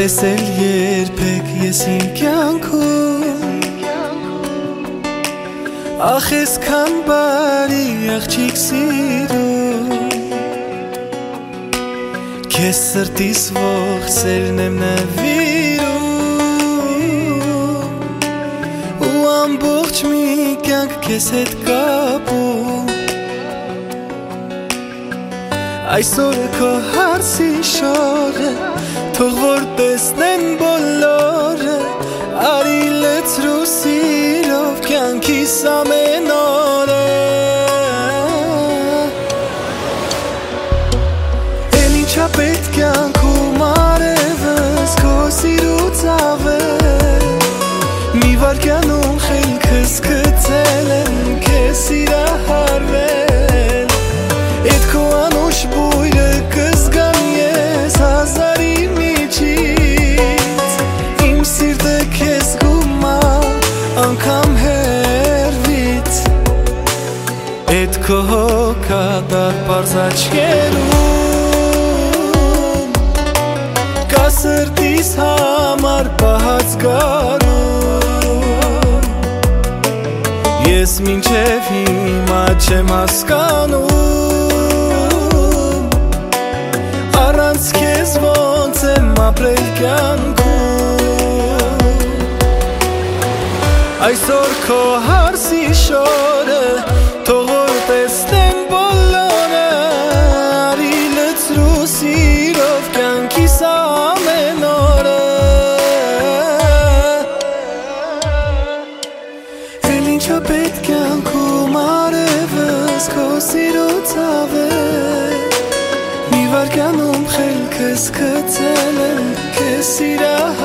լսել երբեք ես իմ կյանքում Ախ այսքան բարի աղջիկ սիրում Քեզ սրտիս ողջ սերն եմ նվիրում Ու ամբողջ մի կյանք քեզ հետ կապում Այսօրը քո հարսի շորը Թող որ տեսնեն բոլորը Արի լեցրու սիրով կյանքիս ամեն օրը Էլ ինչա պետք կյանքում արևս Քո սիրուց ավել Մի վարկյանում խելքս գցել եմ Քեզ սիրահարվել Էդ քո անուշ բույրը կզգամ ես Հազարի միջից Իմ սիրտը քեզ գումա Անգամ հերվից Էդ քո հոգատար պարզ աչքերում Կա սրտիս համար պահած գարում Ես մինչև հիմա չեմ հասկանում Առանց քեզ ոնց եմ ապրել կյանքում Այսօր քո հարսի շորը Թող որ տեսնեն բոլորը Արի լցրու սիրով կյանքիս ամեն օրը Էլ ինչա պետք կյանքում արևս Քո սիրուց ավել Մի վարկյանում խելքս գցել եմ Քեզ սիրահարվել